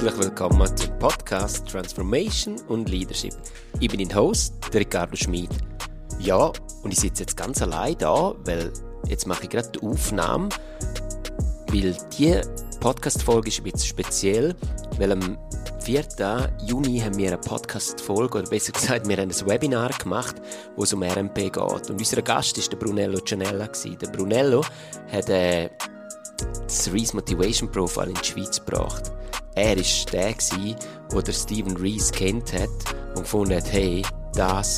Herzlich willkommen zum Podcast Transformation und Leadership. Ich bin dein Host, der Ricardo Schmid. Ja, und ich sitze jetzt ganz allein da, weil jetzt mache ich gerade die Aufnahme, weil diese Podcast-Folge ist ein bisschen speziell, weil am 4. Juni haben wir eine Podcast-Folge, oder besser gesagt, wir haben ein Webinar gemacht, wo es um RMP geht. Und unser Gast war der Brunello Gianella. Der Brunello hat das Reese Motivation Profile in die Schweiz gebracht. Er war der, der Stephen Reese kennt hat und gefunden hat, hey, das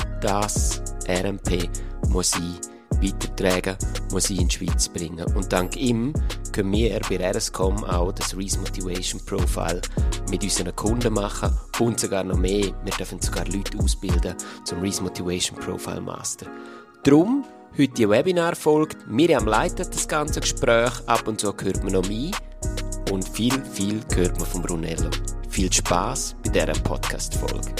RMP muss ich weitertragen, muss ich in die Schweiz bringen. Und dank ihm können wir bei RSCOM auch das Reese Motivation Profile mit unseren Kunden machen und sogar noch mehr. Wir dürfen sogar Leute ausbilden zum Reese Motivation Profile Master. Darum heute die Webinar-Folge. Miriam leitet das ganze Gespräch. Ab und zu hört man noch mich. Und viel hört man von Brunello. Viel Spass bei dieser Podcast-Folge.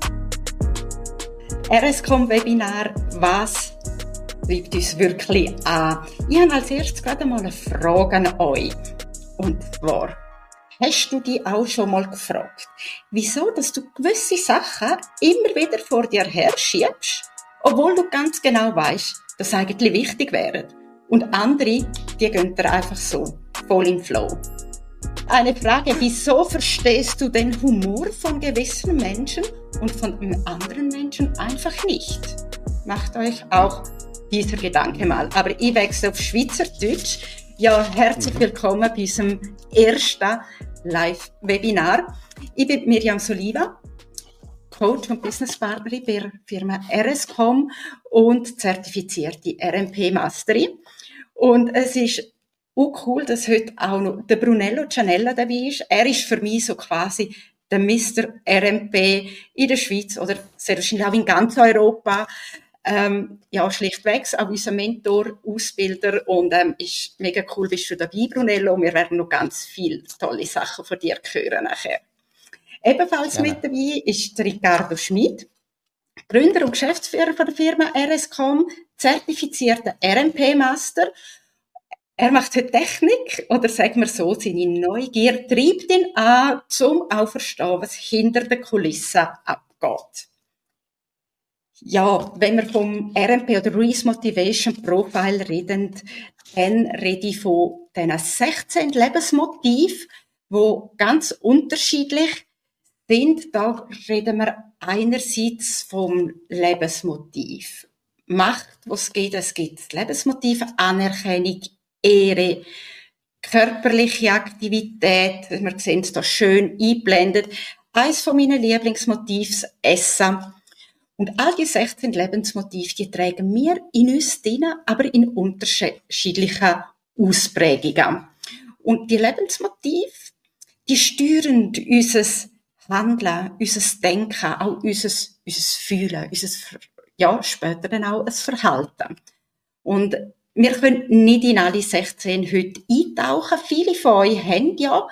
RSCOM-Webinar, was treibt uns wirklich an? Ich habe als erstes gerade mal eine Frage an euch. Und zwar, hast du dich auch schon mal gefragt, wieso dass du gewisse Sachen immer wieder vor dir herschiebst, obwohl du ganz genau weißt, dass sie eigentlich wichtig wären. Und andere, die gehen dir einfach so voll in Flow. Eine Frage, wieso verstehst du den Humor von gewissen Menschen und von anderen Menschen einfach nicht? Macht euch auch dieser Gedanke mal. Aber ich wechsle auf Schweizerdeutsch. Ja, herzlich willkommen bei unserem ersten Live-Webinar. Ich bin Miriam Soliva, Coach und Businesspartnerin bei der Firma RSCOM und zertifizierte RMP-Masterin. Und es ist auch cool, dass heute auch noch der Brunello Gianella dabei ist. Er ist für mich so quasi der Mr. RMP in der Schweiz oder sehr wahrscheinlich auch in ganz Europa. Ja, schlichtweg auch unser Mentor, Ausbilder und ist mega cool, bist du dabei, Brunello. Wir werden noch ganz viele tolle Sachen von dir hören nachher. Ebenfalls mit dabei ist der Ricardo Schmid, Gründer und Geschäftsführer von der Firma RSCOM, zertifizierter RMP-Master. Er macht heute Technik, oder sagen wir so, seine Neugier treibt ihn an, zum auch verstehen, was hinter den Kulissen abgeht. Ja, wenn wir vom RMP oder Reese Motivation Profile reden, dann rede ich von diesen 16 Lebensmotiven, die ganz unterschiedlich sind. Da reden wir einerseits vom Lebensmotiv Macht, was es gibt Lebensmotive, Anerkennung, Ehre, körperliche Aktivität, wir sehen es da schön eingeblendet. Eines von meinen Lieblingsmotiven, Essen. Und all die 16 Lebensmotive, die tragen wir in uns drin, aber in unterschiedlichen Ausprägungen. Und die Lebensmotive, die steuern unser Handeln, unser Denken, auch unser Fühlen, später dann auch das Verhalten. Und wir können nicht in alle 16 heute eintauchen. Viele von euch haben ja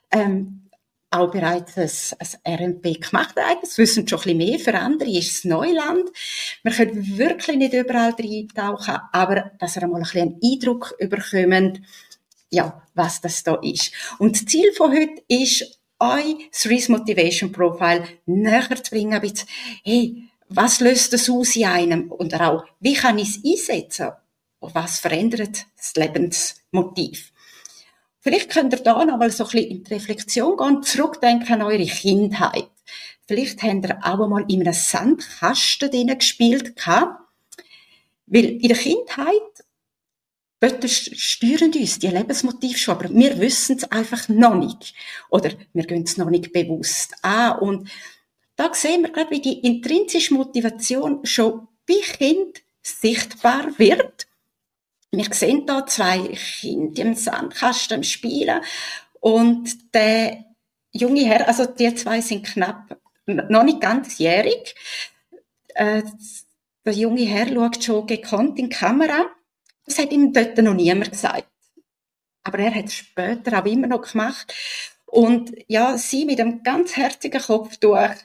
auch bereits ein RMP gemacht. Das wissen schon ein bisschen mehr. Für andere ist es Neuland. Wir können wirklich nicht überall eintauchen, aber dass ihr einmal ein bisschen einen Eindruck bekommt, ja, was das da ist. Und das Ziel von heute ist, euch das Reese Motivation Profile näher zu bringen, ein bisschen, hey, was löst das aus in einem? Und auch, wie kann ich es einsetzen? Was verändert das Lebensmotiv? Vielleicht könnt ihr da noch mal so ein bisschen in die Reflexion gehen und zurückdenken an eure Kindheit. Vielleicht habt ihr auch einmal in einem Sandkasten drin gespielt gehabt. Weil in der Kindheit, dort steuern uns die Lebensmotive schon, aber wir wissen es einfach noch nicht. Oder wir gehen es noch nicht bewusst an. Und da sehen wir gerade, wie die intrinsische Motivation schon bei Kind sichtbar wird. Wir sehen da 2 Kinder im Sandkasten spielen und der junge Herr, also die 2 sind knapp, noch nicht ganz jährig. Der junge Herr schaut schon gekonnt in die Kamera. Das hat ihm dort noch niemand gesagt. Aber er hat es später auch immer noch gemacht. Und ja, sie mit einem ganz herzigen Kopftuch,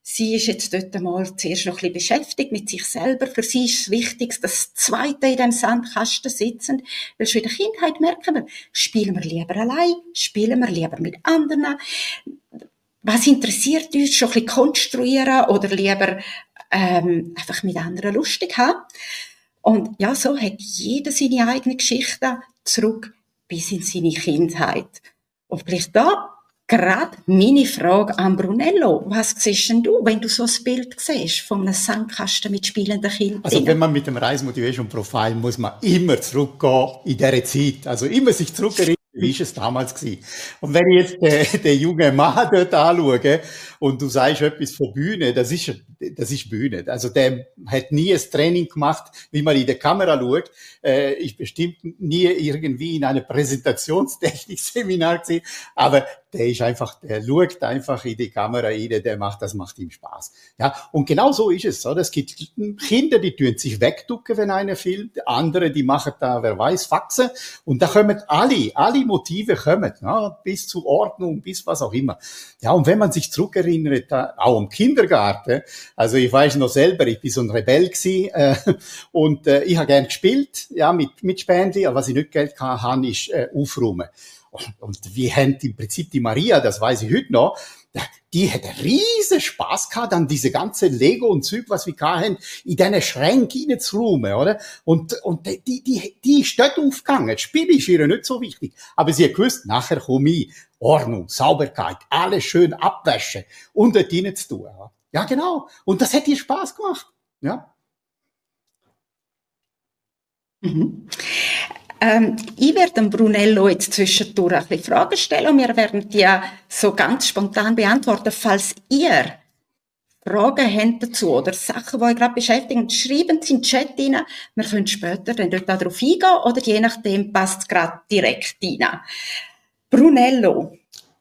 Sie ist jetzt dort einmal zuerst noch ein bisschen beschäftigt mit sich selber. Für sie ist es wichtig, dass Zweite in dem Sandkasten sitzen. Weil schon in der Kindheit merken wir, spielen wir lieber allein, spielen wir lieber mit anderen. Was interessiert uns? Schon ein bisschen konstruieren oder lieber einfach mit anderen lustig haben. Und ja, so hat jeder seine eigene Geschichte zurück bis in seine Kindheit. Und vielleicht da gerade meine Frage an Brunello. Was siehst denn du, wenn du so ein Bild siehst von einem Sandkasten mit spielenden Kindern? Also wenn man mit dem Rise Motivation Profile muss man immer zurückgehen in dieser Zeit. Also immer sich zurückerinnern, wie ist es damals gewesen. Und wenn ich jetzt den jungen Mann dort anschaue und du sagst etwas von Bühne, das ist Bühne. Also der hat nie ein Training gemacht, wie man in der Kamera schaut. Ich bestimmt nie irgendwie in einem Präsentationstechnik-Seminar gewesen. Aber der schaut einfach in die Kamera rein, das macht ihm Spaß. Ja, und genau so ist es, oder? Es gibt Kinder, die tun sich wegducken, wenn einer filmt, andere, die machen da, wer weiß, Faxen, und da kommen alle Motive kommen, ja, bis zur Ordnung, bis was auch immer. Ja, und wenn man sich zurückerinnert, auch im Kindergarten, also ich weiß noch selber, ich bin so ein Rebell gewesen, und ich habe gern gespielt, ja, mit Spendli, aber was ich nicht Geld hatte, ist aufräumen. Und wir haben im Prinzip die Maria, das weiß ich heute noch, die hat riesen Spaß gehabt, dann diese ganze Lego und Zeug, was wir hatten, in diesen Schränke reinzuräumen, oder? Und die ist dort aufgegangen. Das Spiel ist ihr nicht so wichtig. Aber sie hat gewusst, nachher komme ich. Ordnung, Sauberkeit, alles schön abwaschen und dort rein zu tun. Ja, genau. Und das hat ihr Spaß gemacht. Ja. Mhm. Ich werde dem Brunello jetzt zwischendurch ein bisschen Fragen stellen und wir werden die so ganz spontan beantworten. Falls ihr Fragen habt dazu oder Sachen, die euch gerade beschäftigen, schreiben Sie in den Chat rein. Wir können später dann dort darauf eingehen oder je nachdem passt es gerade direkt rein. Brunello,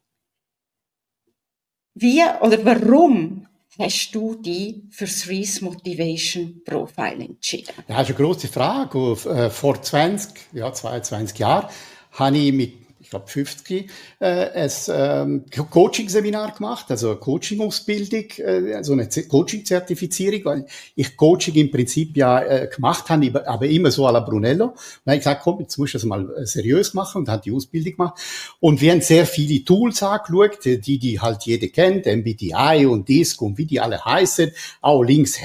wie oder warum hast du dich für das Rise Motivation Profile entschieden? Das ist eine grosse Frage. Vor 22 Jahren habe ich mit, ich glaube 50, ein Coaching-Seminar gemacht, also eine Coaching-Ausbildung, so eine Coaching-Zertifizierung, weil ich Coaching im Prinzip gemacht habe, aber immer so à la Brunello. Und dann habe ich gesagt, komm, jetzt musst du das mal seriös machen und habe die Ausbildung gemacht. Und wir haben sehr viele Tools angeschaut, die halt jeder kennt, MBTI und DISC und wie die alle heißen, auch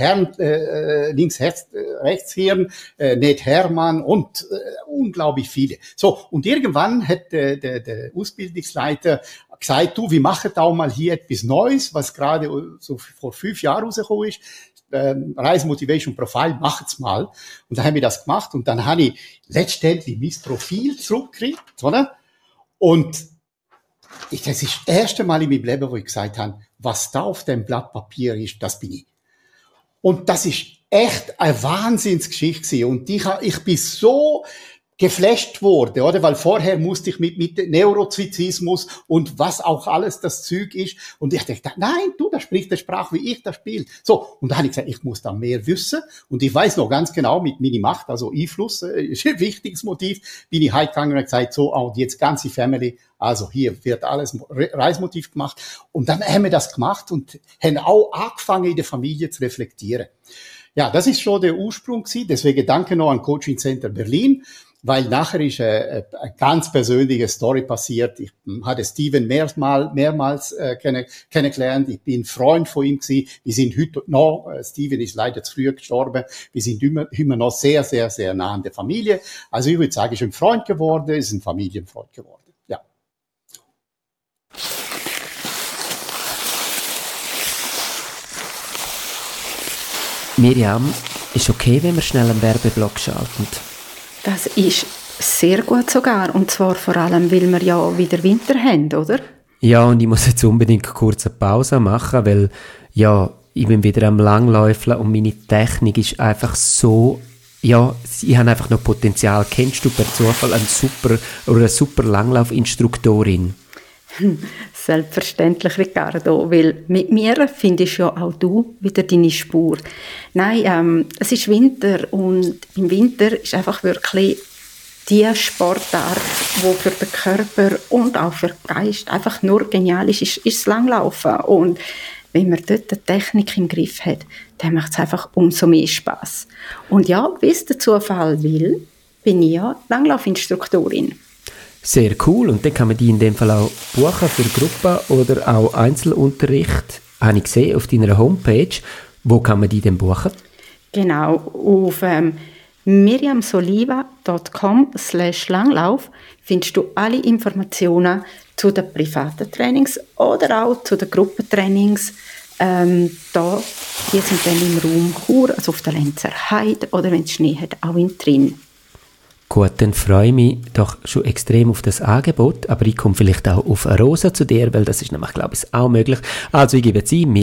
Rechtshirn, Ned Hermann und unglaublich viele. So, und irgendwann hat der Ausbildungsleiter gesagt, du, wir machen da mal hier etwas Neues, was gerade so vor 5 Jahren rausgekommen ist. Rise Motivation Profile, macht's mal. Und dann haben wir das gemacht und dann habe ich letztendlich mein Profil zurückgekriegt, oder? Und das ist das erste Mal in meinem Leben, wo ich gesagt habe, was da auf dem Blatt Papier ist, das bin ich. Und das ist echt eine Wahnsinnsgeschichte gewesen. Und ich bin so geflasht wurde, oder? Weil vorher musste ich mit Neurotizismus und was auch alles das Zeug ist. Und ich dachte, nein, du, das spricht der Sprache, wie ich das spiele. So. Und dann habe ich gesagt, ich muss da mehr wissen. Und ich weiß noch ganz genau, mit meiner Macht, also Einfluss, ist ein wichtiges Motiv, bin ich heimgegangen und habe gesagt, so, auch die jetzt ganze Family, also hier wird alles Reismotiv gemacht. Und dann haben wir das gemacht und haben auch angefangen, in der Familie zu reflektieren. Ja, das ist schon der Ursprung gewesen. Deswegen danke noch an Coaching Center Berlin. Weil nachher ist eine ganz persönliche Story passiert. Ich hatte Steven mehrmals kennengelernt. Ich bin Freund von ihm gewesen. Wir sind heute noch, Steven ist leider zu früh gestorben. Wir sind immer noch sehr, sehr, sehr nah an der Familie. Also ich würde sagen, ist ein Freund geworden, ist ein Familienfreund geworden. Ja. Miriam, ist okay, wenn wir schnell einen Werbeblock schalten? Das ist sehr gut sogar. Und zwar vor allem, weil wir ja wieder Winter haben, oder? Ja, und ich muss jetzt unbedingt kurz eine Pause machen, weil, ja, ich bin wieder am Langläufeln und meine Technik ist einfach so, ja, ich habe einfach noch Potenzial. Kennst du per Zufall eine super Langlaufinstruktorin? Selbstverständlich, Ricardo, weil mit mir findest ja auch du wieder deine Spur. Nein, es ist Winter und im Winter ist einfach wirklich die Sportart, die für den Körper und auch für den Geist einfach nur genial ist das Langlaufen. Und wenn man dort die Technik im Griff hat, dann macht es einfach umso mehr Spass. Und ja, wie es der Zufall will, bin ich ja Langlaufinstruktorin. Sehr cool. Und dann kann man die in dem Fall auch buchen für Gruppen oder auch Einzelunterricht. Habe ich gesehen auf deiner Homepage. Wo kann man die denn buchen? Genau, auf miriamsoliva.com/Langlauf findest du alle Informationen zu den privaten Trainings oder auch zu den Gruppentrainings. Die sind dann im Raum Chur, also auf der Lenzer Heide oder wenn es Schnee hat, auch in Trin. Gut, dann freue ich mich doch schon extrem auf das Angebot, aber ich komme vielleicht auch auf eine Rosa zu dir, weil das ist nämlich, glaube ich, auch möglich. Also ich gebe jetzt ein,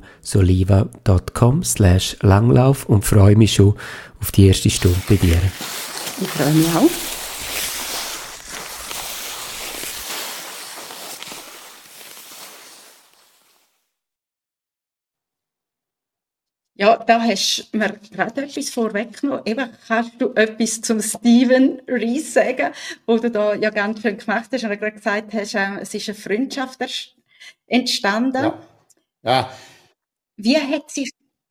miriamsoliva.com/Langlauf und freue mich schon auf die erste Stunde bei dir. Ich freue mich auch. Ja, da hast du mir gerade etwas vorweggenommen. Eben, kannst du etwas zum Steven Rees sagen, wo du da ja ganz schön gemacht hast und gerade gesagt hast, es ist eine Freundschaft entstanden. Ja. Wie hat sich...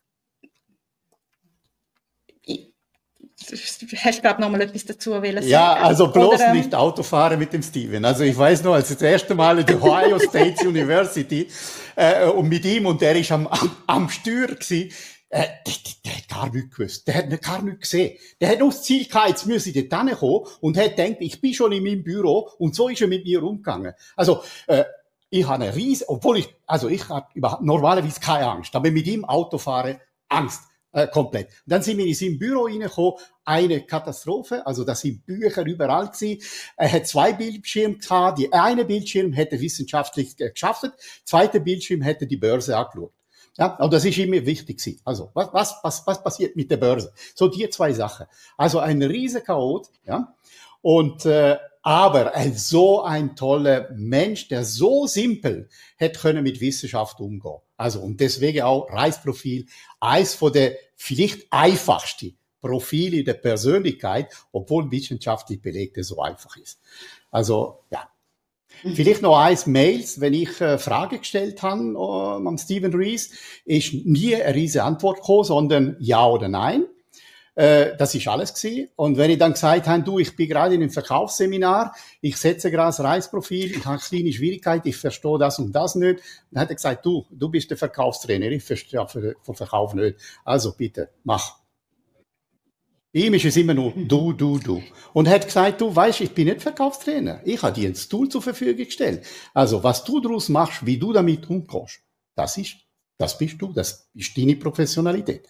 Hast du, glaube noch mal etwas dazu sagen? Ja, also bloß nicht Autofahren mit dem Steven. Also ich weiß noch, als das erste Mal in der Ohio State University und mit ihm, und der ist am Steuer gewesen, der hat gar nichts gewusst. Der hat gar nichts gesehen. Der hat nur das Ziel gehabt, jetzt müsse ich dort hinkommen und hat gedacht, ich bin schon in meinem Büro, und so ist er mit mir umgegangen. Also, ich habe eine riesen, ich habe normalerweise keine Angst, aber mit ihm Auto fahren, Angst. Komplett. Und dann sind wir in sein Büro reingekommen, eine Katastrophe, also da sind Bücher überall gewesen. Er hat 2 Bildschirme gehabt, die eine Bildschirm hätte wissenschaftlich geschafft, zweite Bildschirm hätte die Börse angeschaut. Ja, und das ist immer wichtig gewesen. Also, was passiert mit der Börse? So, die 2 Sachen. Also, ein riesen Chaot, ja. Und, aber so ein toller Mensch, der so simpel hätte können mit Wissenschaft umgehen. Also, und deswegen auch Reisprofil, eins von der vielleicht einfachsten Profile der Persönlichkeit, obwohl wissenschaftlich belegte so einfach ist. Also, ja. Vielleicht noch eins Mails, wenn ich Frage gestellt habe am Steven Rees, ist nie eine riesige Antwort gekommen, sondern ja oder nein. Das ist alles gewesen. Und wenn ich dann gesagt habe, du, ich bin gerade in einem Verkaufsseminar, ich setze gerade das Reisprofil, ich habe kleine Schwierigkeiten, ich verstehe das und das nicht, dann hat er gesagt, du bist der Verkaufstrainer, ich verstehe von Verkauf nicht. Also bitte, mach. Bei ihm ist es immer nur du. Und er hat gesagt, du weißt, ich bin nicht Verkaufstrainer. Ich habe dir ein Tool zur Verfügung gestellt. Also, was du daraus machst, wie du damit umgehst, das bist du, das ist deine Professionalität.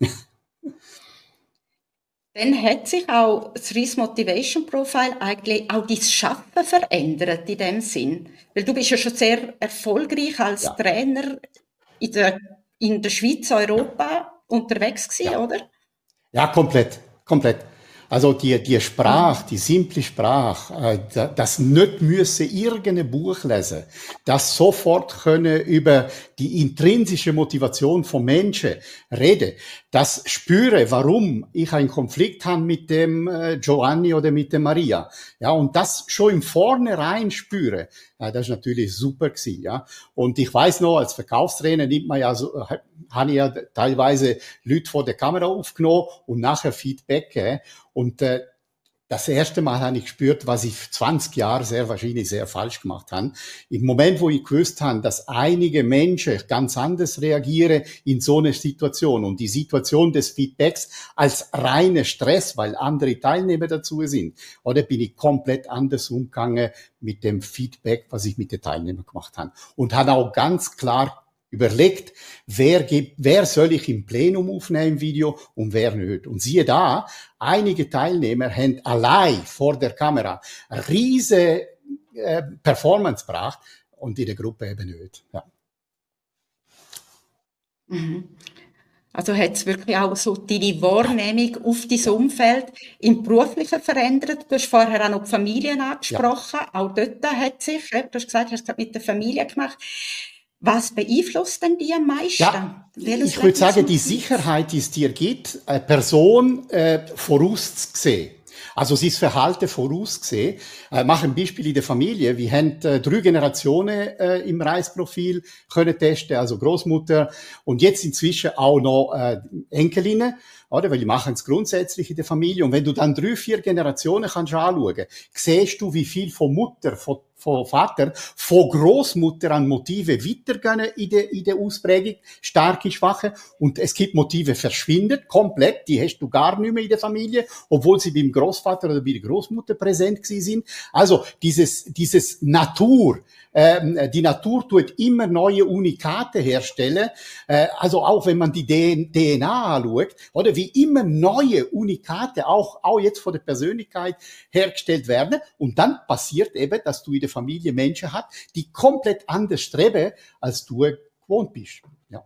Dann hat sich auch das Rees Motivation Profile eigentlich auch dein Schaffen verändert in dem Sinn. Weil du bist ja schon sehr erfolgreich als Trainer in der Schweiz, Europa unterwegs gewesen, oder? Ja, komplett. Also die Sprache, die simple Sprache, das nicht müssen irgendein Buch lesen, das sofort können über die intrinsische Motivation von Menschen reden, das spüre, warum ich einen Konflikt habe mit dem Giovanni oder mit der Maria, ja, und das schon im Vornherein spüre, ja, das ist natürlich super gewesen, ja. Und ich weiß noch, als Verkaufstrainer nimmt man ja so, habe ich ja teilweise Leute vor der Kamera aufgenommen und nachher Feedback. Und das erste Mal habe ich gespürt, was ich 20 Jahre sehr wahrscheinlich sehr falsch gemacht habe. Im Moment, wo ich gewusst habe, dass einige Menschen ganz anders reagieren in so einer Situation und die Situation des Feedbacks als reiner Stress, weil andere Teilnehmer dazu sind, oder bin ich komplett anders umgegangen mit dem Feedback, was ich mit den Teilnehmern gemacht habe. Und habe auch ganz klar überlegt, wer soll ich im Plenum aufnehmen im Video und wer nicht. Und siehe da, einige Teilnehmer haben allein vor der Kamera eine riesige Performance gebracht und in der Gruppe eben nicht. Ja. Also hat es wirklich auch so deine Wahrnehmung auf dein Umfeld im Beruflichen verändert? Du hast vorher auch noch die Familien angesprochen. Ja. Auch dort hat sich, du hast gesagt, du hast es mit der Familie gemacht. Was beeinflusst denn die am meisten? Ja, ich würde sagen, die Sicherheit, die es dir gibt, eine Person vorauszusehen. Also sein Verhalten vorausgesehen. Mach ein Beispiel in der Familie. Wir haben 3 Generationen im Reisprofil können testen, also Großmutter und jetzt inzwischen auch noch Enkelinnen, oder? Weil die machen es grundsätzlich in der Familie. Und wenn du dann 3, 4 Generationen kannst anschauen, siehst du, wie viel von Mutter, von Vater, von Großmutter an Motive weitergehen in der Ausprägung, starke, schwache. Und es gibt Motive verschwinden, komplett, die hast du gar nicht mehr in der Familie, obwohl sie beim Großvater oder bei der Großmutter präsent gewesen sind. Also dieses Natur, die Natur tut immer neue Unikate herstellen, also auch wenn man die DNA anschaut, oder wie immer neue Unikate, auch jetzt von der Persönlichkeit hergestellt werden, und dann passiert eben, dass du in der Familie Menschen hast, die komplett anders streben, als du gewohnt bist. Ja.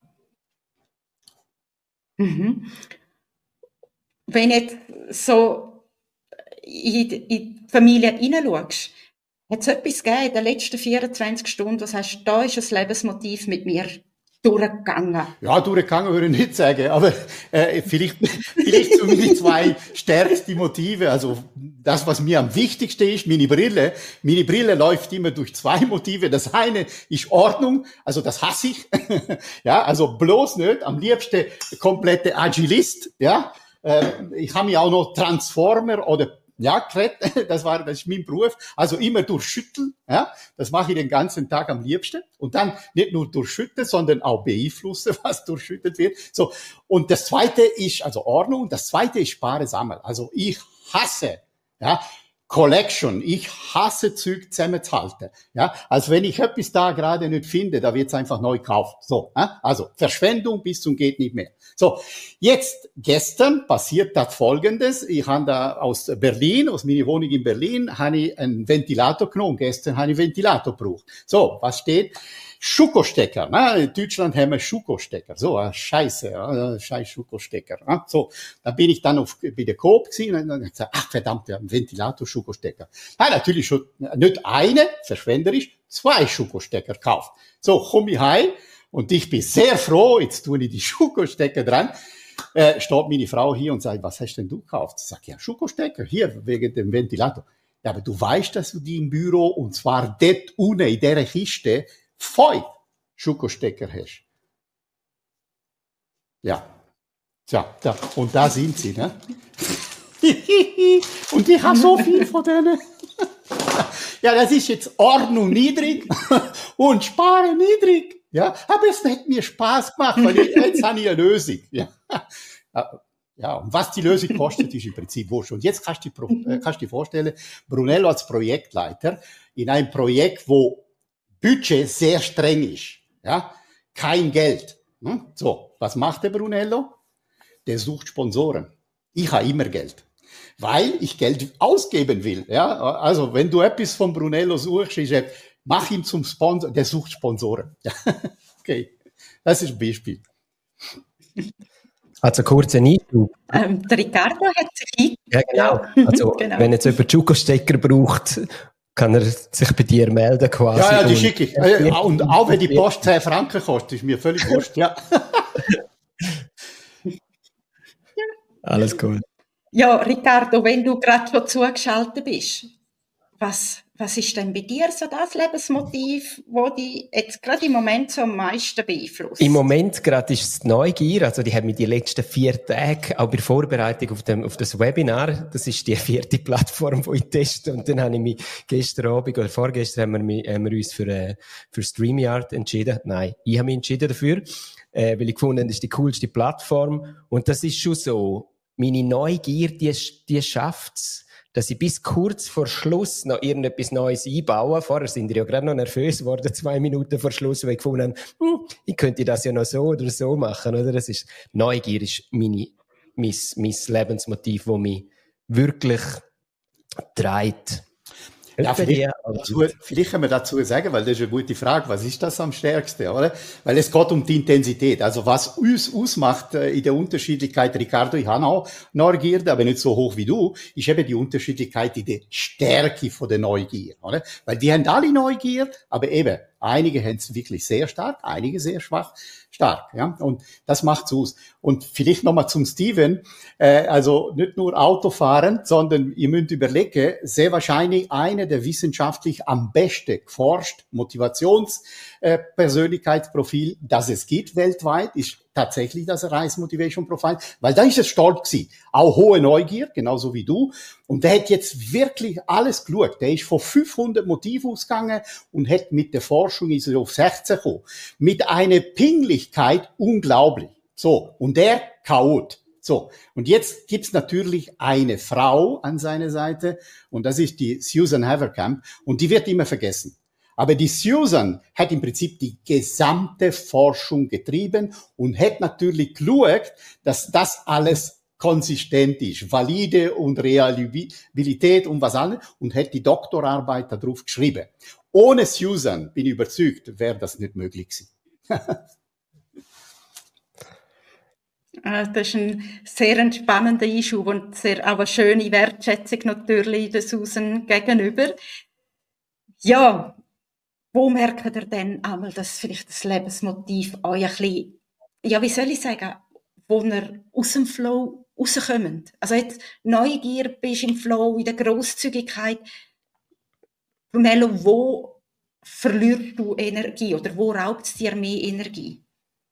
Mhm. Wenn jetzt so in die Familie hineinschaust, hat es etwas gegeben in den letzten 24 Stunden, was heißt, da ist ein Lebensmotiv mit mir durchgegangen? Ja, durchgegangen würde ich nicht sagen, aber vielleicht so meine 2 stärkste Motive. Also das, was mir am wichtigsten ist, meine Brille. Meine Brille läuft immer durch 2 Motive. Das eine ist Ordnung, also das hasse ich. Ja, also bloß nicht. Am liebsten komplette Agilist. Ja, ich habe mir auch noch Transformer oder ja, das ist mein Beruf. Also immer durchschütteln, ja. Das mache ich den ganzen Tag am liebsten. Und dann nicht nur durchschütteln, sondern auch beeinflussen, was durchschüttelt wird. So. Und das zweite ist, also Ordnung. Das zweite ist Spare sammeln. Also ich hasse, ja, Collection. Ich hasse Zeug zusammenzuhalten. Ja, also wenn ich etwas da gerade nicht finde, da wird's einfach neu gekauft. So, also Verschwendung bis zum geht nicht mehr. So, jetzt gestern passiert das Folgendes. Ich habe da aus Berlin, aus meiner Wohnung in Berlin, habe ich einen Ventilator genommen. Gestern habe ich einen Ventilator gebraucht. So, was steht? Schuko-Stecker. In Deutschland haben wir Schuko-Stecker. So, Scheiße, scheiß Schuko-Stecker. So, da bin ich dann bei der Coop gewesen und dann gesagt, ach verdammt, wir haben einen Ventilator, Schuko-Stecker. Ja, natürlich schon nicht eine, verschwenderisch, 2 Schuko-Stecker gekauft. So, komme ich heim und ich bin sehr froh, jetzt tue ich die Schuko-Stecker dran. Steht meine Frau hier und sagt, was hast denn du gekauft? Ich sage, ja, Schuko-Stecker, hier, wegen dem Ventilator. Ja, aber du weißt, dass du die im Büro, und zwar dort unten in dieser Kiste, 5 Schuko-Stecker hast. Ja. Tja, und da sind sie, ne? Und ich habe so viel von denen. Ja, das ist jetzt Ordnung niedrig und Sparen niedrig. Ja, aber es hat mir Spaß gemacht, weil jetzt habe ich eine Lösung. Ja. Ja, und was die Lösung kostet, ist im Prinzip wurscht. Und jetzt kannst du dir vorstellen, Brunello als Projektleiter in einem Projekt, wo Budget sehr streng ist, ja, kein Geld. So, was macht der Brunello? Der sucht Sponsoren. Ich habe immer Geld, weil ich Geld ausgeben will. Ja, also wenn du etwas von Brunello suchst, mach ihn zum Sponsor. Der sucht Sponsoren. Okay, das ist ein Beispiel. Also kurzer Einschub. Der Ricardo hat sich Ja, genau. Also genau. Wenn jetzt jemand Schuko-Stecker braucht, kann er sich bei dir melden quasi. Ja, die schicke ich. Und auch wenn die Post 10 Franken kostet, ist mir völlig wurscht. Ja. Alles gut. Ja, Ricardo, wenn du gerade schon zugeschaltet bist, was ist denn bei dir so das Lebensmotiv, das dich jetzt gerade im Moment so am meisten beeinflusst? Im Moment gerade ist es die Neugier. Also die hat mich die letzten 4 Tage, auch bei der Vorbereitung auf das Webinar, das ist die 4. Plattform, die ich teste. Und dann habe ich mich gestern Abend oder vorgestern haben wir uns für StreamYard entschieden. Nein, ich habe mich entschieden dafür, weil ich gefunden habe, das ist die coolste Plattform. Und das ist schon so. Meine Neugier, die schafft's, dass ich bis kurz vor Schluss noch irgendetwas Neues einbaue. Vorher sind wir ja gerade noch nervös geworden, 2 Minuten vor Schluss, weil ich gefunden habe, ich könnte das ja noch so oder so machen, oder? Das ist, Neugier ist mein Lebensmotiv, das mich wirklich treibt. Ja, vielleicht können wir dazu sagen, weil das ist eine gute Frage, was ist das am stärksten, oder? Weil es geht um die Intensität. Also was uns ausmacht in der Unterschiedlichkeit, Ricardo, ich habe auch Neugierde, aber nicht so hoch wie du, ist eben die Unterschiedlichkeit in der Stärke von der Neugier, oder? Weil wir haben alle Neugier, aber eben, Einige haben es wirklich sehr stark, einige sehr schwach, stark, ja. Und das macht's aus. Und vielleicht nochmal zum Steven, also nicht nur Autofahren, sondern ihr müsst überlegen, sehr wahrscheinlich eine der wissenschaftlich am besten geforscht Persönlichkeitsprofil, das es gibt weltweit, ist tatsächlich das Rise Motivation Profile, weil da ist es stolz gewesen. Auch hohe Neugier, genauso wie du. Und der hat jetzt wirklich alles geschaut. Der ist von 500 Motiven ausgegangen und hat mit der Forschung ist er auf 16 gekommen. Mit einer Pinglichkeit unglaublich. So. Und der Chaot. So. Und jetzt gibt's natürlich eine Frau an seiner Seite. Und das ist die Susan Haverkamp. Und die wird immer vergessen. Aber die Susan hat im Prinzip die gesamte Forschung getrieben und hat natürlich geschaut, dass das alles konsistent ist, valide und Reliabilität und was anderes und hat die Doktorarbeit darauf geschrieben. Ohne Susan, bin ich überzeugt, wäre das nicht möglich gewesen. Das ist ein sehr spannender Einschub und auch eine schöne Wertschätzung natürlich der Susan gegenüber. Ja, wo merkt ihr denn einmal, dass vielleicht das Lebensmotiv euch ein bisschen, ja, wie soll ich sagen, wo ihr aus dem Flow rauskommt? Also jetzt Neugier, bist im Flow, in der Grosszügigkeit. Brunello, wo verlierst du Energie oder wo raubt es dir mehr Energie?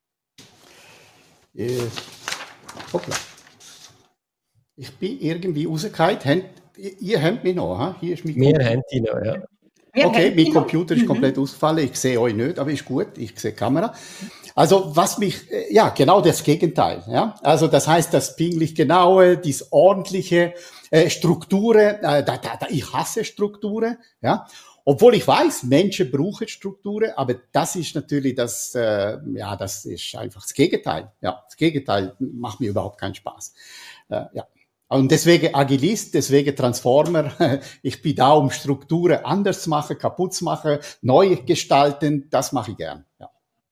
Hoppla. Ich bin irgendwie rausgefallen. Ihr habt mich noch, ha? Hier ist mein Wir haben die noch, ja. Okay, mein Computer ist komplett ausgefallen. Ich sehe euch nicht, aber ist gut. Ich sehe die Kamera. Also, was mich, ja, genau das Gegenteil, ja. Also, das heißt, das pinglich genaue, dies ordentliche, Strukturen, ich hasse Strukturen, ja. Obwohl ich weiß, Menschen brauchen Strukturen, aber das ist natürlich das, ja, das ist einfach das Gegenteil. Ja, das Gegenteil macht mir überhaupt keinen Spaß. Ja. Und deswegen Agilist, deswegen Transformer. Ich bin da, um Strukturen anders zu machen, kaputt zu machen, neu gestalten. Das mache ich gern. Ja.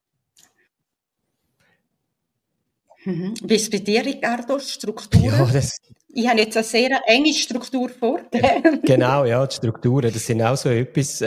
Wie ist bei dir, Ricardo, Strukturen? Ja, ich habe jetzt eine sehr enge Struktur vorgegeben. Genau, ja, die Strukturen, das sind auch so etwas,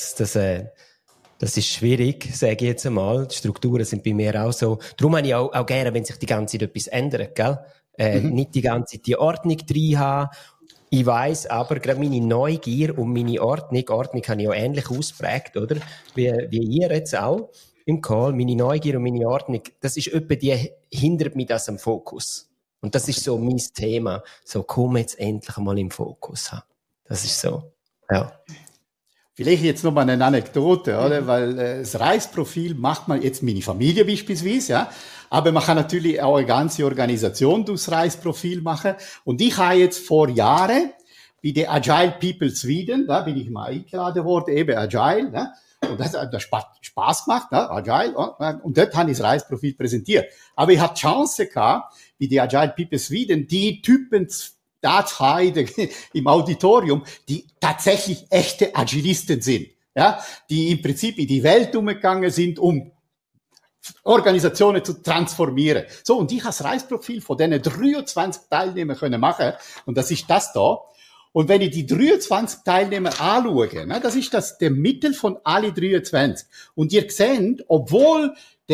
das ist schwierig, sage ich jetzt einmal. Die Strukturen sind bei mir auch so. Darum habe ich auch gerne, wenn sich die ganze Zeit etwas ändert, gell? Nicht die ganze Zeit die Ordnung drin haben. Ich weiss aber, gerade meine Neugier und meine Ordnung habe ich auch ähnlich ausprägt, oder? Wie ihr jetzt auch im Call. Meine Neugier und meine Ordnung, das ist etwa die hindert mich das am Fokus. Und das ist so mein Thema. So, komm jetzt endlich mal im Fokus haben. Das ist so, ja. Vielleicht jetzt noch mal eine Anekdote, oder? Weil das Reisprofil macht man jetzt meine Familie beispielsweise, ja. Aber man kann natürlich auch eine ganze Organisation durchs Reisprofil machen. Und ich habe jetzt vor Jahren bei der Agile People Sweden, da bin ich mal eingeladen worden, eben Agile, ne? Und das hat Spaß gemacht, ne? Agile. Und dort habe ich das Reisprofil präsentiert. Aber ich hatte die Chance gehabt, bei der Agile People Sweden, die Typen da im Auditorium, die tatsächlich echte Agilisten sind, ja, die im Prinzip in die Welt umgegangen sind, um Organisationen zu transformieren. So, und ich habe das Reisprofil von diesen 23 Teilnehmern können machen, und das ist das da. Und wenn ich die 23 Teilnehmer anschaue, ne, das ist der Mittel von alle 23. Und ihr seht, obwohl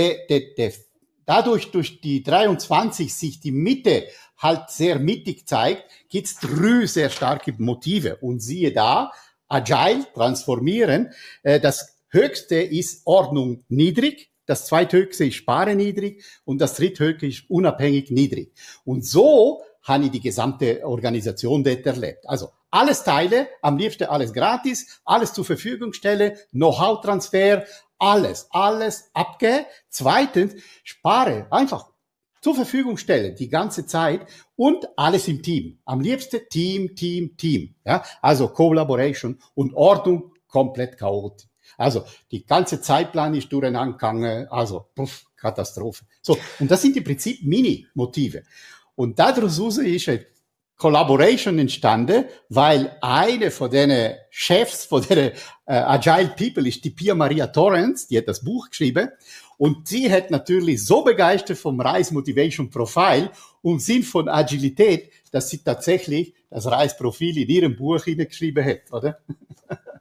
dadurch durch die 23 sich die Mitte halt sehr mittig zeigt, gibt's 3 sehr starke Motive. Und siehe da, Agile, transformieren, das höchste ist Ordnung niedrig, das zweithöchste ist Sparen niedrig und das dritthöchste ist unabhängig niedrig. Und so habe ich die gesamte Organisation dort erlebt. Also alles teile, am liebsten alles gratis, alles zur Verfügung stelle, Know-how-Transfer, alles abgeben. Zweitens, spare, einfach zur Verfügung stellen, die ganze Zeit und alles im Team. Am liebsten Team. Ja? Also Collaboration und Ordnung komplett chaotisch. Also die ganze Zeitplan ist durcheinander gegangen, also Katastrophe. So, und das sind im Prinzip Mini-Motive. Und daraus ist eine Collaboration entstanden, weil eine von den Chefs von der Agile People ist die Pia Maria Torrens, die hat das Buch geschrieben. Und sie hat natürlich so begeistert vom Rise Motivation Profile und Sinn von Agilität, dass sie tatsächlich das Rise Profil in ihrem Buch hineingeschrieben hat, oder?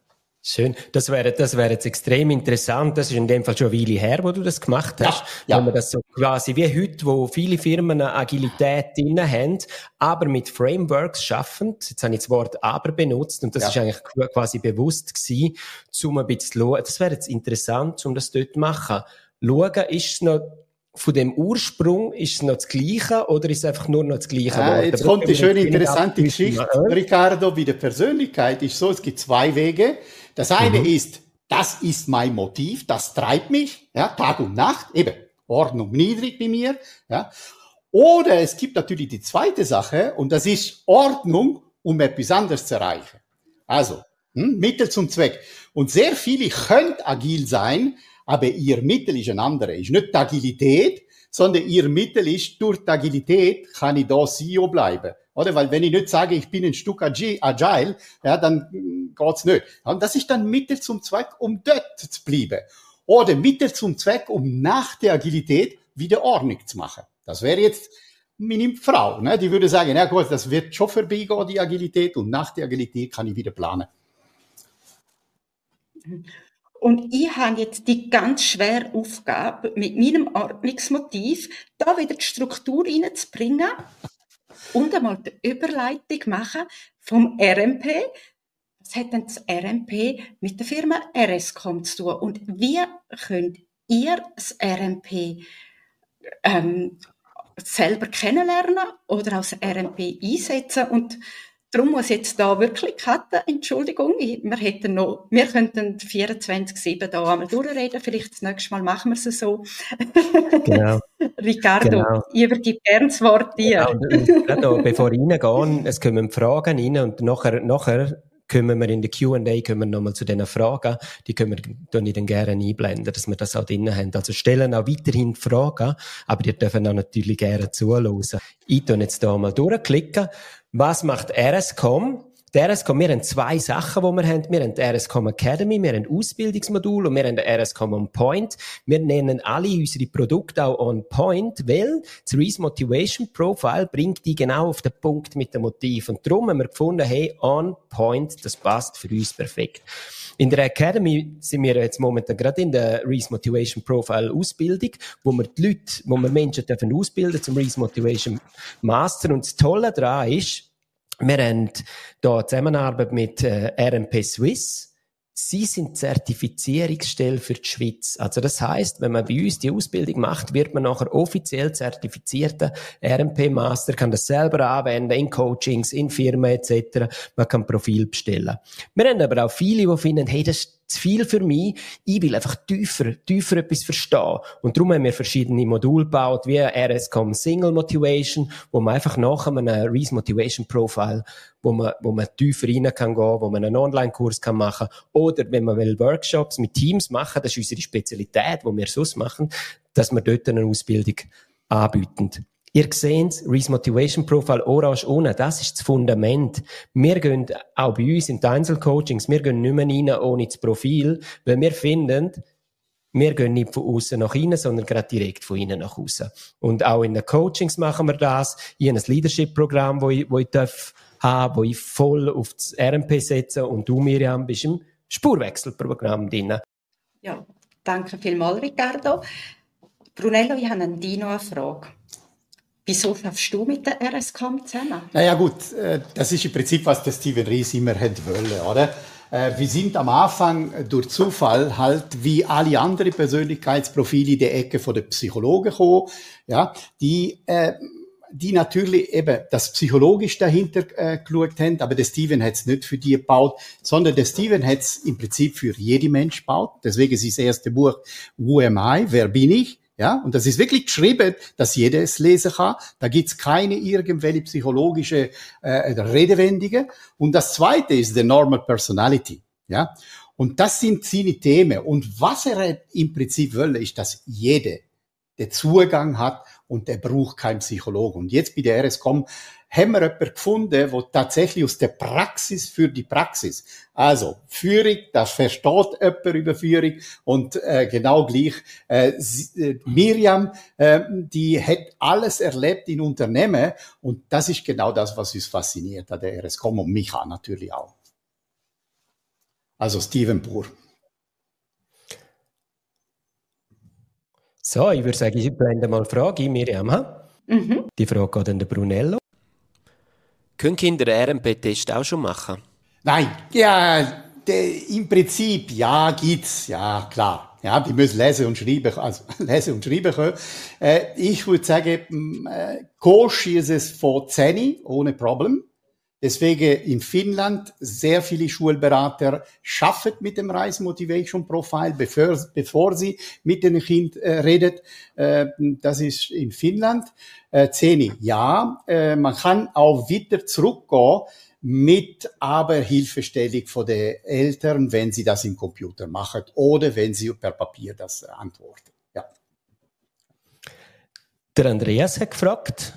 Schön. Das wäre jetzt extrem interessant. Das ist in dem Fall schon eine Weile her, wo du das gemacht hast. Ja. Wenn man das so quasi wie heute, wo viele Firmen eine Agilität drin haben, aber mit Frameworks schaffen. Jetzt habe ich das Wort aber benutzt und das ist eigentlich quasi bewusst gewesen, um ein bisschen zu schauen. Das wäre jetzt interessant, um das dort zu machen. Schauen, ist es noch von dem Ursprung, ist es noch das Gleiche oder ist es einfach nur noch das Gleiche Wort? Jetzt kommt die schöne, interessante Geschichte, Ricardo, wie der Persönlichkeit ist so, es gibt zwei Wege. Das eine ist, das ist mein Motiv, das treibt mich, ja, Tag und Nacht, eben, Ordnung niedrig bei mir, ja. Oder es gibt natürlich die zweite Sache, und das ist Ordnung, um etwas anderes zu erreichen. Also, Mittel zum Zweck. Und sehr viele können agil sein, aber ihr Mittel ist ein anderes. Ist nicht die Agilität, sondern ihr Mittel ist, durch die Agilität kann ich da CEO bleiben. Oder? Weil wenn ich nicht sage, ich bin ein Stück agile, ja, dann geht's nicht. Und das ist dann Mittel zum Zweck, um dort zu bleiben. Oder Mittel zum Zweck, um nach der Agilität wieder Ordnung zu machen. Das wäre jetzt meine Frau, ne? Die würde sagen, ja gut, das wird schon vorbeigehen, die Agilität, und nach der Agilität kann ich wieder planen. Und ich habe jetzt die ganz schwere Aufgabe, mit meinem Ordnungsmotiv da wieder die Struktur reinzubringen und einmal die Überleitung machen vom RMP. Was hat denn das RMP mit der Firma RSCOM zu tun? Und wie könnt ihr das RMP selber kennenlernen oder als RMP einsetzen? Und darum muss jetzt da wirklich cutten, Entschuldigung, wir könnten 24/7 da einmal durchreden, vielleicht das nächste Mal machen wir es so. Genau. Ricardo, ich übergebe gerne das Wort dir. Genau. Bevor ich reingehe, es kommen Fragen rein und nachher kommen wir in der Q&A nochmal zu diesen Fragen, die können wir dann gerne einblenden, dass wir das auch drin haben. Also stellen auch weiterhin Fragen, aber die dürfen auch natürlich gerne zuhören. Ich tue jetzt hier mal durchklicken. Was macht RSCOM? Der RSCOM, wir haben zwei Sachen, die wir haben. Wir haben die RSCOM Academy, wir haben Ausbildungsmodul und wir haben den RSCOM On Point. Wir nennen alle unsere Produkte auch On Point, weil das Reese Motivation Profile bringt die genau auf den Punkt mit dem Motiv. Und darum haben wir gefunden, hey, On Point, das passt für uns perfekt. In der Academy sind wir jetzt momentan gerade in der Reese Motivation Profile Ausbildung, wo wir Menschen dürfen ausbilden zum Reese Motivation Master. Und das Tolle daran ist, wir haben hier Zusammenarbeit mit RMP Swiss. Sie sind Zertifizierungsstelle für die Schweiz. Also das heisst, wenn man bei uns die Ausbildung macht, wird man nachher offiziell zertifizierter RMP-Master, kann das selber anwenden in Coachings, in Firmen etc. Man kann Profil bestellen. Wir haben aber auch viele, die finden, hey, das ist zu viel für mich. Ich will einfach tiefer etwas verstehen. Und darum haben wir verschiedene Module gebaut, wie RSCOM Single Motivation, wo man einfach nach einem Reese Motivation Profile, wo man tiefer rein kann gehen, wo man einen Online-Kurs kann machen, oder wenn man will Workshops mit Teams machen, das ist unsere Spezialität, die wir sonst machen, dass wir dort eine Ausbildung anbieten. Ihr seht, Reese Motivation Profile orange unten, das ist das Fundament. Wir gehen auch bei uns in die Einzelcoachings, wir gehen nicht mehr rein ohne das Profil, weil wir finden, wir gehen nicht von außen nach innen, sondern gerade direkt von innen nach außen. Und auch in den Coachings machen wir das. Ich habe ein Leadership-Programm, wo ich darf haben, wo ich voll auf das RMP setze, und du, Miriam, bist im Spurwechselprogramm drin. Ja, danke vielmals, Ricardo. Brunello, ich habe an dich noch eine Frage. Wieso schaffst du mit der RSCOM zusammen? Naja gut, das ist im Prinzip, was der Steven Ries immer hätte wollen, oder? Wir sind am Anfang durch Zufall halt wie alle anderen Persönlichkeitsprofile in die Ecke von den Psychologen gekommen, ja, die natürlich eben das psychologisch dahinter geschaut haben, aber der Steven hat es nicht für die gebaut, sondern der Steven hat es im Prinzip für jeden Mensch gebaut. Deswegen ist das erste Buch Who Am I? Wer bin ich? Ja, und das ist wirklich geschrieben, dass jeder es lesen kann. Da gibt's keine irgendwelche psychologische Redewendungen. Und das zweite ist the normal personality. Ja, und das sind seine Themen. Und was er im Prinzip will, ist, dass jeder den Zugang hat und der braucht keinen Psychologen. Und jetzt bei der RSCOM haben wir jemanden gefunden, der tatsächlich aus der Praxis für die Praxis, also Führung, das versteht jemand über Führung, und genau gleich Miriam, die hat alles erlebt in Unternehmen, und das ist genau das, was uns fasziniert an der RSCOM und mich auch natürlich auch. Also Steven Pur. So, ich würde sagen, ich blende mal eine Frage ein, Miriam. Die Frage geht an den Brunello. Können Kinder den RMP-Test auch schon machen? Nein, ja, im Prinzip, ja, gibt's, ja, klar. Ja, die müssen lesen und schreiben können. Ich würde sagen, Kosch ist es von 10, ohne Problem. Deswegen in Finnland sehr viele Schulberater schaffen mit dem Rise Motivation Profile, bevor sie mit den Kind redet. Das ist in Finnland. 10, ja. Man kann auch wieder zurückgehen mit aber Hilfestellung von den Eltern, wenn sie das im Computer machen oder wenn sie per Papier das antworten. Ja. Der Andreas hat gefragt,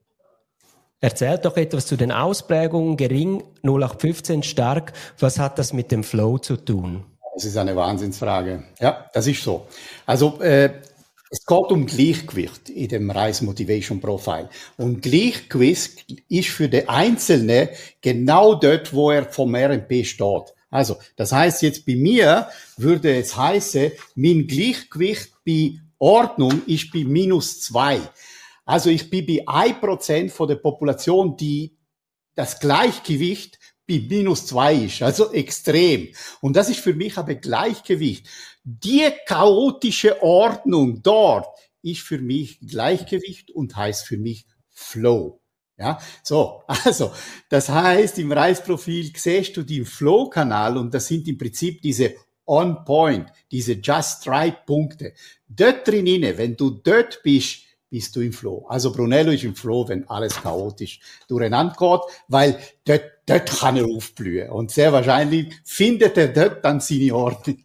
erzählt doch etwas zu den Ausprägungen, gering, 0815, stark. Was hat das mit dem Flow zu tun? Das ist eine Wahnsinnsfrage. Ja, das ist so. Also, es geht um Gleichgewicht in dem Rise Motivation Profile. Und Gleichgewicht ist für den Einzelnen genau dort, wo er vom RMP steht. Also, das heißt jetzt bei mir würde es heißen, mein Gleichgewicht bei Ordnung ist bei -2. Also ich bin bei 1% von der Population, die das Gleichgewicht bei -2 ist, also extrem. Und das ist für mich aber Gleichgewicht. Die chaotische Ordnung dort ist für mich Gleichgewicht und heißt für mich Flow. Ja, so, also, das heißt, im Reisprofil siehst du den Flow-Kanal und das sind im Prinzip diese On-Point, diese Just-Right-Punkte. Dort drinnen, wenn du dort bist, bist du im Flow. Also Brunello ist im Flow, wenn alles chaotisch durcheinander geht, weil dort kann er aufblühen. Und sehr wahrscheinlich findet er dort dann seine Ordnung.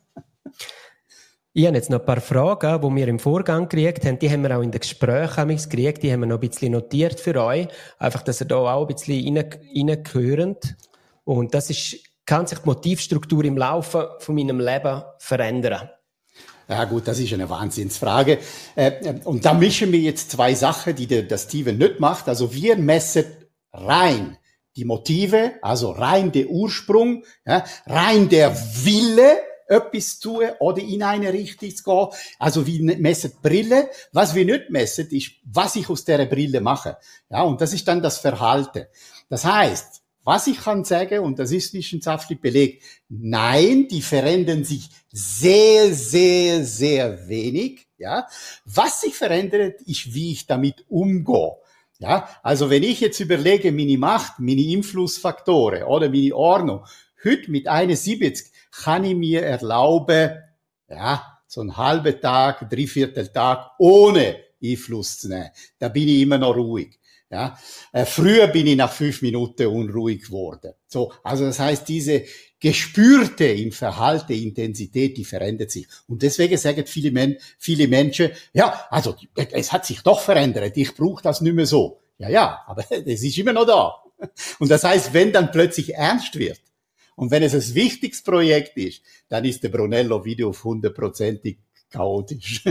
Ich habe jetzt noch ein paar Fragen, die wir im Vorgang gekriegt haben. Die haben wir auch in den Gesprächen gekriegt. Die haben wir noch ein bisschen notiert für euch. Einfach, dass ihr da auch ein bisschen reingehört. Und das ist, kann sich die Motivstruktur im Laufe von meinem Leben verändern? Ja gut, das ist eine Wahnsinnsfrage. Und da mischen wir jetzt zwei Sachen, die der Steven nicht macht. Also wir messen rein die Motive, also rein der Ursprung, ja, rein der Wille, etwas zu tun oder in eine Richtung zu gehen. Also wir messen die Brille. Was wir nicht messen, ist, was ich aus dieser Brille mache. Ja, und das ist dann das Verhalten. Das heißt, was ich kann sagen, und das ist wissenschaftlich belegt, nein, die verändern sich sehr, sehr, sehr wenig. Ja, was sich verändert, ist, wie ich damit umgehe. Ja, also wenn ich jetzt überlege, meine Macht, meine Einflussfaktoren oder meine Ordnung, heute mit 71 kann ich mir erlauben, ja, so einen halben Tag, 3/4 Tag ohne Einfluss zu nehmen. Da bin ich immer noch ruhig. Ja, früher bin ich nach 5 Minuten unruhig geworden. So, also das heißt, diese gespürte im Verhalten Intensität, die verändert sich. Und deswegen sagen viele Menschen, ja, also es hat sich doch verändert. Ich brauche das nicht mehr so. Ja, aber es ist immer noch da. Und das heißt, wenn dann plötzlich ernst wird und wenn es ein wichtiges Projekt ist, dann ist der Brunello wieder auf 100%ig chaotisch.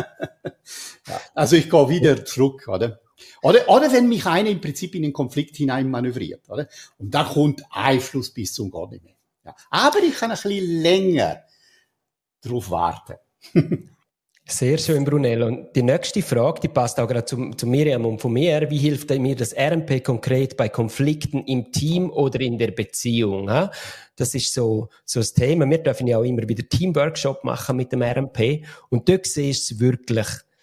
Ja, also ich gehe wieder zurück, oder? Oder wenn mich einer im Prinzip in den Konflikt hinein manövriert, oder? Und da kommt Einfluss bis zum gar nicht mehr. Ja. Aber ich kann ein bisschen länger drauf warten. Sehr schön, Brunello. Und die nächste Frage, die passt auch gerade zu Miriam und von mir. Wie hilft mir das RMP konkret bei Konflikten im Team oder in der Beziehung? Ja? Das ist so das Thema. Wir dürfen ja auch immer wieder Teamworkshop machen mit dem RMP. Und dort siehst du es wirklich,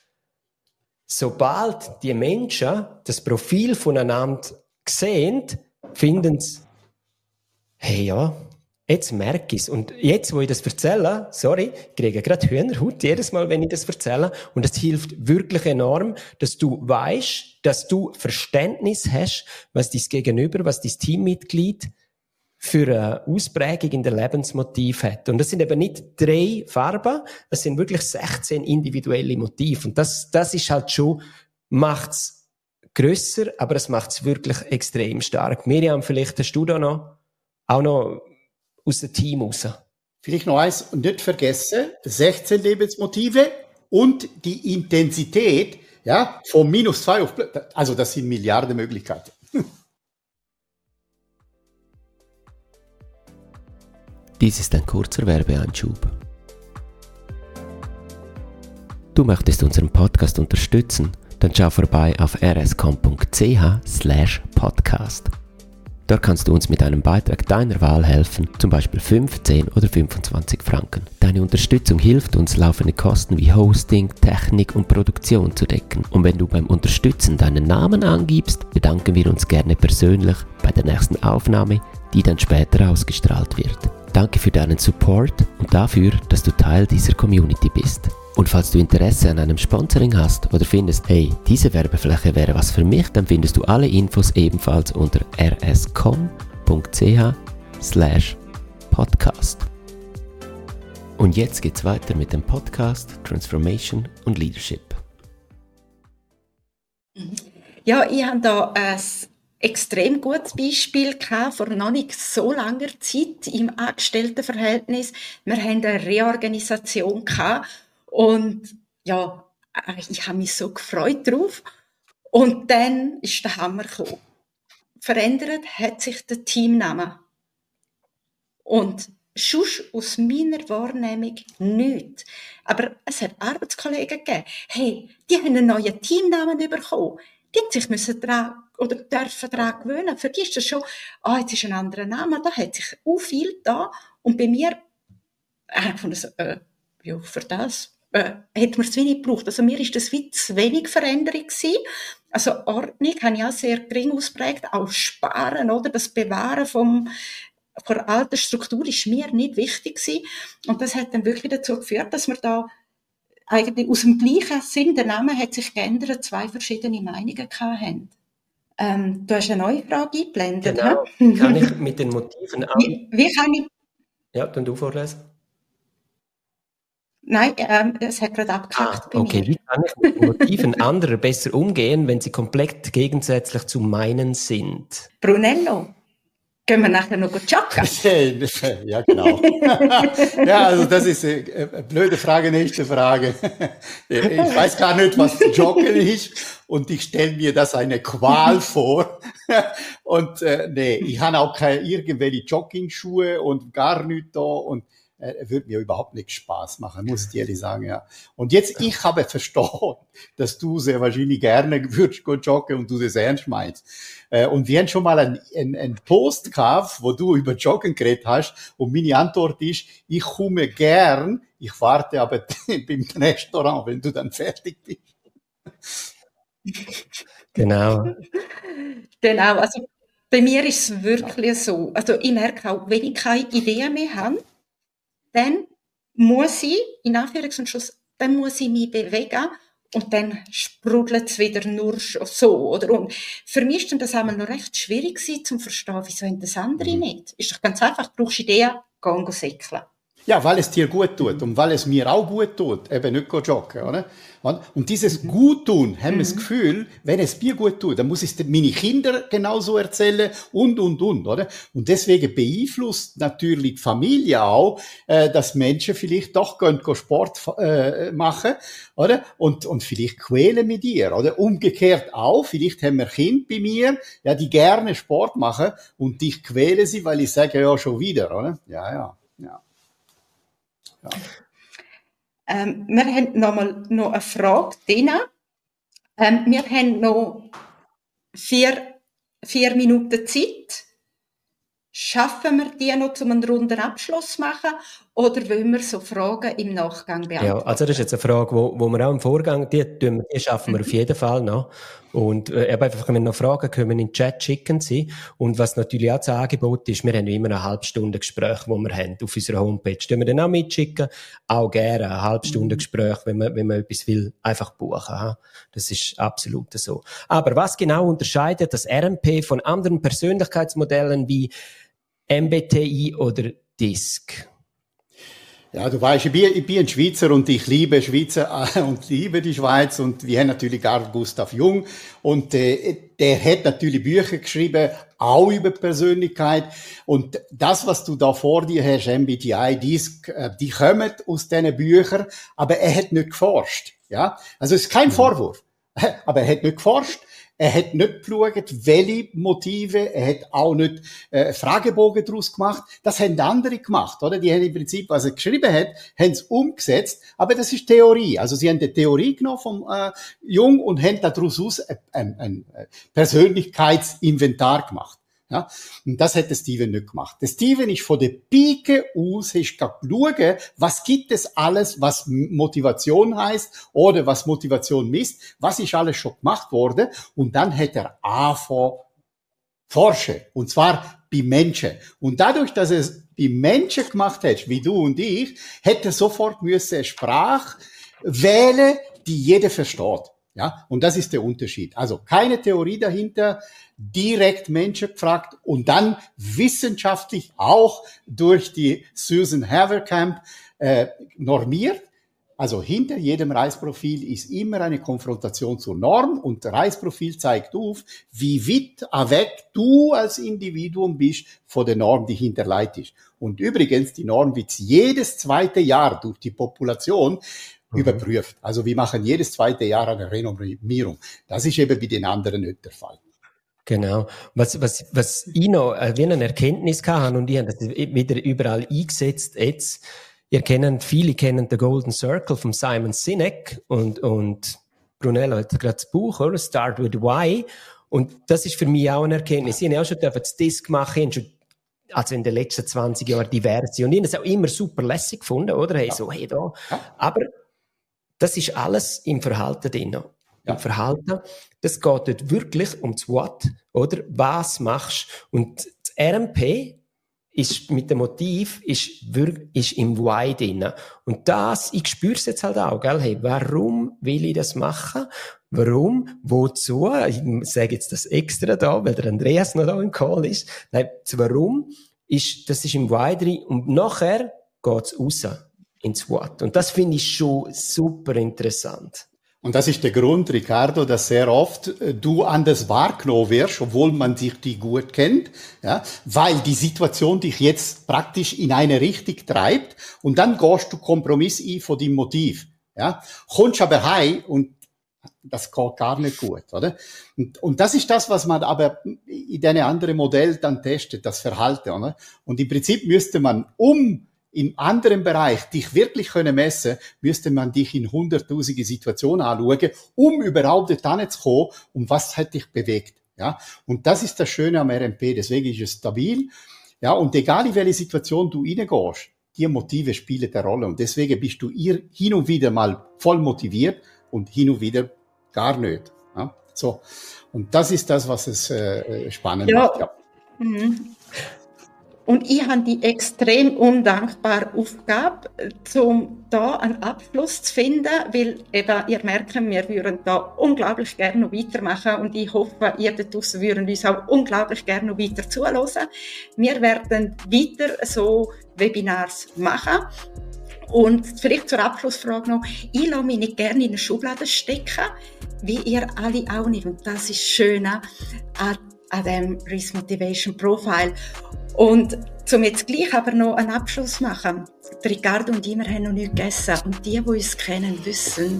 sobald die Menschen das Profil voneinander sehen, finden sie, hey ja, jetzt merke ich es. Und jetzt, wo ich das erzähle, sorry, ich kriege gerade Hühnerhaut jedes Mal, wenn ich das erzähle. Und es hilft wirklich enorm, dass du weißt, dass du Verständnis hast, was dein Gegenüber, was dein Teammitglied für eine Ausprägung in der Lebensmotiv hat. Und das sind eben nicht 3 Farben, es sind wirklich 16 individuelle Motive. Und das ist halt schon, macht's grösser, aber es macht's wirklich extrem stark. Miriam, vielleicht hast du da auch noch aus dem Team raus. Vielleicht noch eins, und nicht vergessen, 16 Lebensmotive und die Intensität, ja, von -2 auf, also das sind Milliarden Möglichkeiten. Dies ist ein kurzer Werbeeinschub. Du möchtest unseren Podcast unterstützen? Dann schau vorbei auf rscom.ch/podcast. Dort kannst du uns mit einem Beitrag deiner Wahl helfen, zum Beispiel 5, 10 oder 25 Franken. Deine Unterstützung hilft uns, laufende Kosten wie Hosting, Technik und Produktion zu decken. Und wenn du beim Unterstützen deinen Namen angibst, bedanken wir uns gerne persönlich bei der nächsten Aufnahme, die dann später ausgestrahlt wird. Danke für deinen Support und dafür, dass du Teil dieser Community bist. Und falls du Interesse an einem Sponsoring hast oder findest, hey, diese Werbefläche wäre was für mich, dann findest du alle Infos ebenfalls unter rscom.ch/podcast. Und jetzt geht's weiter mit dem Podcast Transformation und Leadership. Ja, ich habe da ein extrem gutes Beispiel gehabt, vor noch nicht so langer Zeit im Angestelltenverhältnis. Wir haben eine Reorganisation gehabt. Und ja, ich habe mich so gefreut drauf. Und dann ist der Hammer gekommen. Verändert hat sich der Teamname. Und sonst aus meiner Wahrnehmung nichts. Aber es hat Arbeitskollegen gegeben. Hey, die haben einen neuen Teamnamen bekommen. Die haben sich dran oder dürfen daran gewöhnen. Für die ist das schon, jetzt ist ein anderer Name. Da hat sich auch viel da. Und bei mir, ich fand es, ja, für das hätte man es wenig gebraucht. Also mir ist das wie zu wenig Veränderung gewesen. Also Ordnung habe ich auch sehr gering ausprägt, auch Sparen, oder? Das Bewahren von alter Struktur ist mir nicht wichtig gewesen. Und das hat dann wirklich dazu geführt, dass wir da eigentlich aus dem gleichen Sinn, der Name hat sich geändert, 2 verschiedene Meinungen hatten. Du hast eine neue Frage eingeblendet. Genau. Kann ich mit den Motiven wie kann ich... Ja, dann du vorlesen. Nein, es hat gerade abgehakt bei okay. mir. Wie kann ich mit den Motiven anderer besser umgehen, wenn sie komplett gegensätzlich zu meinen sind? Brunello, gehen wir nachher noch joggen? Ja, genau. Ja, also das ist eine blöde Frage, nächste Frage. Ich weiß gar nicht, was Joggen ist und ich stelle mir das eine Qual vor. Und nee, ich habe auch keine irgendwelche Jogging-Schuhe und gar nichts da und würde mir überhaupt nicht Spaß machen, muss ich ehrlich sagen, ja. Und jetzt, ich habe verstanden, dass du sehr wahrscheinlich gerne würdest joggen und du das ernst meinst. Und wir haben schon mal einen Post gehabt, wo du über Joggen geredet hast und meine Antwort ist, ich komme gern, ich warte aber beim Restaurant, wenn du dann fertig bist. Genau. Genau, also bei mir ist es wirklich so. Also ich merke auch, wenn ich keine Idee mehr habe, dann muss ich, in Anführungs- und Schluss, dann muss ich mich bewegen und dann sprudelt es wieder nur so. Oder? Und für mich ist dann das einmal noch recht schwierig gewesen, zu verstehen, wieso haben das andere nicht. Ist doch ganz einfach, du brauchst Ideen, geh und säckeln. Ja, weil es dir gut tut und weil es mir auch gut tut, eben nicht joggen, oder? Und dieses Guttun, haben wir das Gefühl, wenn es mir gut tut, dann muss ich es meine Kinder genauso erzählen und, oder? Und deswegen beeinflusst natürlich die Familie auch, dass Menschen vielleicht doch Sport machen, oder? Und vielleicht quälen mit dir, oder? Umgekehrt auch, vielleicht haben wir Kinder bei mir, ja, die gerne Sport machen und dich quälen sie, weil ich sage, ja, schon wieder, oder? Ja. Wir haben noch eine Frage drin. Wir haben noch 4 Minuten Zeit. Schaffen wir die noch, um einen runden Abschluss zu machen? Oder wollen wir so Fragen im Nachgang beantworten? Ja, also das ist jetzt eine Frage, wo wir auch im Vorgang, die schaffen wir auf jeden Fall noch. Und einfach, wenn noch Fragen kommen, in den Chat schicken sie. Und was natürlich auch das Angebot ist, wir haben immer eine halbe Stunde Gespräch, wo wir haben auf unserer Homepage. Können wir dann auch mitschicken? Auch gerne eine halbe Stunde Gespräch, wenn man etwas will, einfach buchen. Das ist absolut so. Aber was genau unterscheidet das RMP von anderen Persönlichkeitsmodellen wie MBTI oder DISC? Ja, du weißt, ich bin ein Schweizer und ich liebe Schweizer und liebe die Schweiz und wir haben natürlich Carl Gustav Jung und der hat natürlich Bücher geschrieben, auch über Persönlichkeit und das, was du da vor dir hast, MBTI, DISC, die kommen aus diesen Büchern, aber er hat nicht geforscht, ja. Also es ist kein Vorwurf, aber er hat nicht geforscht. Er hat nicht geschaut, welche Motive, er hat auch nicht Fragebogen daraus gemacht. Das haben andere gemacht, oder? Die haben im Prinzip, was er geschrieben hat, haben es umgesetzt, aber das ist Theorie. Also sie haben die Theorie genommen vom Jung und haben daraus ein Persönlichkeitsinventar gemacht. Ja, und das hat der Steven nicht gemacht. Der Steven ist von der Pike aus, ist schauen, was gibt es alles, was Motivation heißt oder was Motivation misst, was ist alles schon gemacht worden, und dann hat er angefangen forschen, und zwar bei Menschen. Und dadurch, dass er es bei Menschen gemacht hat, wie du und ich, hätte er sofort eine Sprache wählen, die jeder versteht. Ja, und das ist der Unterschied. Also keine Theorie dahinter, direkt Menschen gefragt und dann wissenschaftlich auch durch die Susan Haverkamp normiert. Also hinter jedem Reisprofil ist immer eine Konfrontation zur Norm, und das Reisprofil zeigt auf, wie weit weg du als Individuum bist von der Norm, die hinterlegt ist. Und übrigens, die Norm wird jedes zweite Jahr durch die Population überprüft. Also wir machen jedes zweite Jahr eine Renormierung. Das ist eben bei den anderen nicht der Fall. Genau. Was ich noch wie eine Erkenntnis hatte, und ich habe das wieder überall eingesetzt jetzt, viele kennen den Golden Circle von Simon Sinek, und Brunello hat gerade das Buch, oder? Start with Why. Und das ist für mich auch eine Erkenntnis. Ich habe auch schon das Disc machen, also in den letzten 20 Jahren diverse. Und ich habe es auch immer super lässig gefunden, oder? Hey, so, hey, da. Aber das ist alles im Verhalten drin. Ja. Im Verhalten, das geht dort wirklich um das What, oder? Was machst du? Und das RMP ist mit dem Motiv, ist im Why drin. Und das, ich spüre es jetzt halt auch, gell? Hey, warum will ich das machen? Warum? Wozu? Ich sage jetzt das extra da, weil der Andreas noch da im Call ist. Nein, das Warum das ist im Why drin, und nachher geht's raus ins What. Und das finde ich schon super interessant. Und das ist der Grund, Ricardo, dass sehr oft du anders wahrgenommen wirst, obwohl man dich die gut kennt, ja, weil die Situation dich jetzt praktisch in eine Richtung treibt, und dann gehst du Kompromiss ein von deinem Motiv, ja. Kommst aber heim und das geht gar nicht gut, oder? Und das ist das, was man aber in den anderen Modell dann testet, das Verhalten, oder? Und im Prinzip müsste man, im anderen Bereich dich wirklich messen können, müsste man dich in 100.000 Situationen anschauen, um überhaupt dorthin zu kommen, um was hat dich bewegt. Ja? Und das ist das Schöne am RMP, deswegen ist es stabil. Ja? Und egal in welche Situation du reingehst, die Motive spielen eine Rolle. Und deswegen bist du hin und wieder mal voll motiviert und hin und wieder gar nicht. Ja? So. Und das ist das, was es spannend macht. Ja. Mhm. Und ich habe die extrem undankbare Aufgabe, um da einen Abschluss zu finden, weil eben, ihr merkt, wir würden da unglaublich gerne noch weitermachen, und ich hoffe, ihr da draussen würdet uns auch unglaublich gerne noch weiter zuhören. Wir werden weiter so Webinars machen. Und vielleicht zur Abschlussfrage noch, ich lasse mich nicht gerne in eine Schublade stecken, wie ihr alle auch nicht. Und das ist schön an dem Reis Motivation Profile. Und zum jetzt gleich aber noch einen Abschluss machen. Ricardo und ich, wir haben noch nichts gegessen. Und die uns kennen, wissen,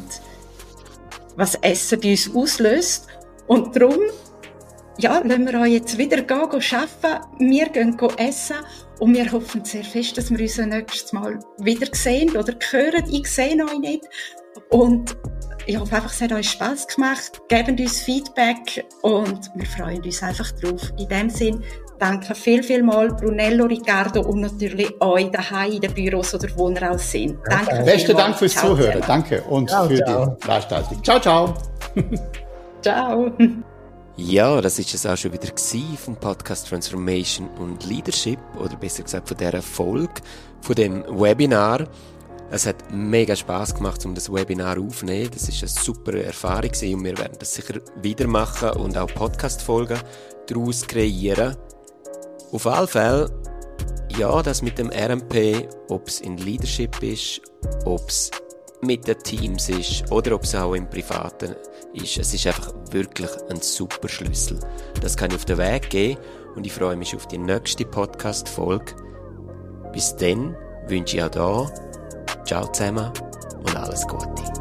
was Essen bei uns auslöst. Und darum, lassen wir euch jetzt wieder arbeiten. Wir gehen essen. Und wir hoffen sehr fest, dass wir uns nächstes Mal wieder sehen oder hören. Ich sehe euch nicht. Und ich hoffe einfach, es hat euch Spass gemacht. Gebt uns Feedback und wir freuen uns einfach drauf. In dem Sinn, danke viel mal Brunello, Ricardo und natürlich euch daheim in den Büros oder wo ihr auch sind. Danke. Besten Dank fürs Zuhören. Danke und für die Veranstaltung. Ciao, ciao. Ciao. Ja, das ist es auch schon wieder vom Podcast Transformation und Leadership, oder besser gesagt von dieser Folge, von dem Webinar. Es hat mega Spass gemacht, um das Webinar aufzunehmen. Das ist eine super Erfahrung und wir werden das sicher wieder machen und auch Podcast-Folgen daraus kreieren. Auf alle Fälle, das mit dem RMP, ob es in Leadership ist, ob es mit den Teams ist oder ob es auch im Privaten ist. Es ist einfach wirklich ein super Schlüssel. Das kann ich auf den Weg geben und ich freue mich auf die nächste Podcast-Folge. Bis dann wünsche ich auch da ciao zusammen und alles Gute.